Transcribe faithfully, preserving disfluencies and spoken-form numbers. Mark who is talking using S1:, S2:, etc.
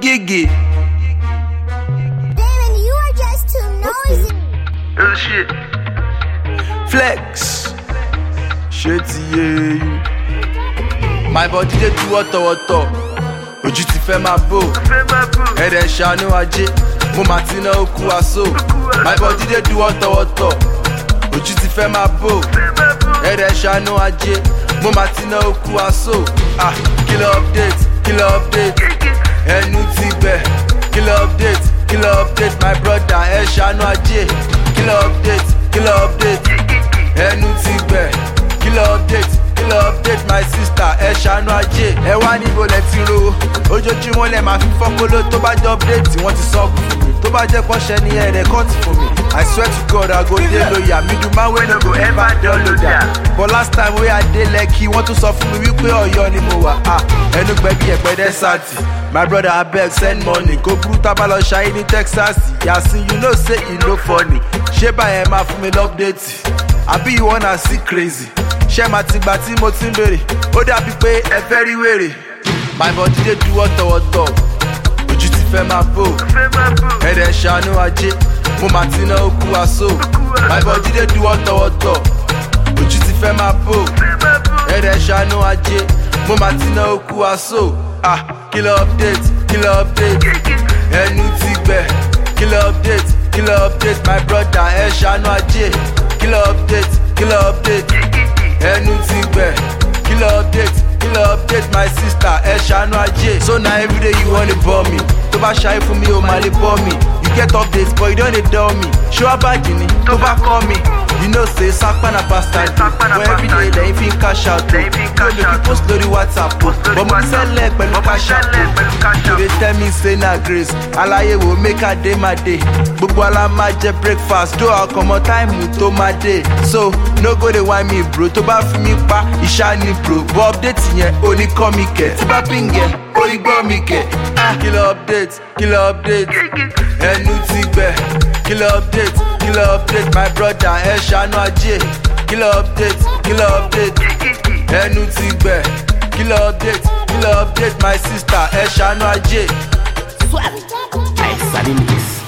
S1: gigi.
S2: Damon, you are just too noisy.
S1: Oh shit. Flex. Shitty, yeah. My body they do what what ojú ti fẹ́ máa bò. Ẹ̀rẹ̀ ṣàánú ajé. Mo máa ti ná okú aṣọ. My body they do what what ojú ti fẹ́ máa bò. Ẹ̀rẹ̀ ṣàánú ajé. Mo máa ti ná okú aṣọ. Ah, killer update, killer update. Ẹnu ti bẹ̀. Killer update, killer update. My brother ẹ̀ ṣàánú ajé. Killer update, killer update. Ẹnu ti bẹ̀. Killer update, killer update. My sister ẹ̀ ṣàánú ajé. Ẹ wá níbo lẹ ti ro. Ojoojúmọ́ lẹ máa fi fọ́pọ́lọ́ tó bá jẹ́ update wọ́n ti sọ fún mi. Tó bá jẹ́ pọ́ṣẹ́ ni ẹ̀ rẹ̀ kọ́ọ̀tì fún mi. I swear to God I go dey loyal. Middle man wey no go ever download am. But last time wey I dey Lekki wọ́n tún sọ fún mi wípé Ọ̀yọ́ ni mo wà. Ah, ẹnu gbẹ̀bí ẹ̀pẹ́ dẹ́sàtì. My brother abeg send money. Go burú tábà lọ ṣayé ní Texas. Yasin you know say e no funny. Ṣé báyẹn máa fún mi lọ́pdéètì? Àbí you wanna see crazy? Ṣé màá ti gbà tí mo ti ń bèrè? Ó dàbí pé ẹ fẹ́ rí wèrè. My body dey do wọ́tọ̀wọ́tọ̀. Ojú ti fẹ́ máa bò. Ẹ̀rẹ̀ ṣàánú ajé. Mo máa ti ná okú aṣọ. My body dey do wọ́tọ̀wọ́tọ̀. Ojú ti fẹ́ máa bò. Ẹ̀rẹ̀ ṣàánú ajé. Mo máa ti ná okú aṣọ. Ah, killer update, killer update. Ẹnu ti gbẹ. Killer update, killer update. My brother ẹ̀ ṣàánú ajé. Killer update, killer update. Ẹnu ti gbẹ. Killer update, killer update. My sister ẹ̀ ṣàánú ajé. So now everyday you wanna bore me. Tó bá ṣayé fún mi o máa lè bore me. You get updates but you don't dey tell me. Ṣé wàá bàjẹ́ ni tó bá call me? You know say sápá na pasta dey. But everyday lẹ́yìn fi ń cash out o. Yóò lè fi post lórí WhatsApp o. But mo sẹ́lẹ̀ pẹ̀lú cash out o. You dey tell me say na grace. Aláyé wo make I dey my day. Gbogbo ala máa jẹ breakfast. Do àkànmọ́ táìmù tó máa dé. So no go dey whine me bro. Tó bá fi mi pa ìṣá ni bro. But update yẹn ò ní kọ́ mi kẹ̀. Tí bá pín yẹn ó ní gbọ́ mi kẹ̀. Killer update, killer update. Ẹnu ti gbẹ. Killer update, killer update. My brother ẹ̀ ṣàánú ajé. Killer update, killer update. Ẹnu ti gbẹ. Killer update, killer update. My sister ẹ̀ ṣàánú ajé.
S3: Suave. Ahí salimos.